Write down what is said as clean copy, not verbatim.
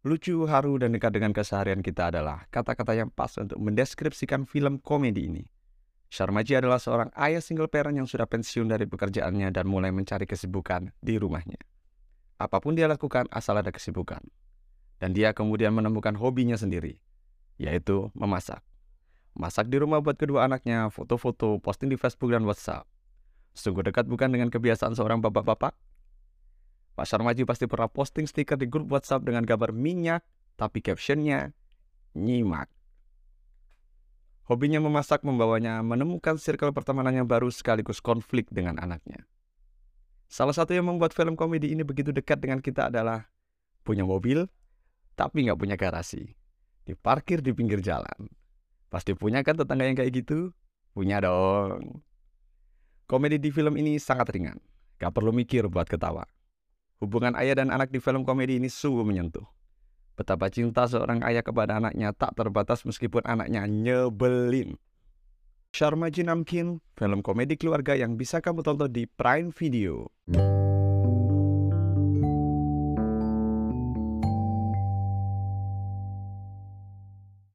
Lucu, haru, dan dekat dengan keseharian kita adalah kata-kata yang pas untuk mendeskripsikan film komedi ini. Sharmaji adalah seorang ayah single parent yang sudah pensiun dari pekerjaannya dan mulai mencari kesibukan di rumahnya. Apapun dia lakukan asal ada kesibukan. Dan dia kemudian menemukan hobinya sendiri, yaitu memasak. Masak di rumah buat kedua anaknya, foto-foto, posting di Facebook dan WhatsApp. Sungguh dekat bukan dengan kebiasaan seorang bapak-bapak? Pak Sharmaji pasti pernah posting stiker di grup WhatsApp dengan gambar minyak, tapi captionnya nyimak. Hobinya memasak membawanya menemukan circle pertemanan yang baru sekaligus konflik dengan anaknya. Salah satu yang membuat film komedi ini begitu dekat dengan kita adalah punya mobil, tapi nggak punya garasi. Diparkir di pinggir jalan. Pasti punya kan tetangga yang kayak gitu? Punya dong. Komedi di film ini sangat ringan. Gak perlu mikir buat ketawa. Hubungan ayah dan anak di film komedi ini sungguh menyentuh. Betapa cinta seorang ayah kepada anaknya tak terbatas meskipun anaknya nyebelin. Sharmaji Namkin, film komedi keluarga yang bisa kamu tonton di Prime Video.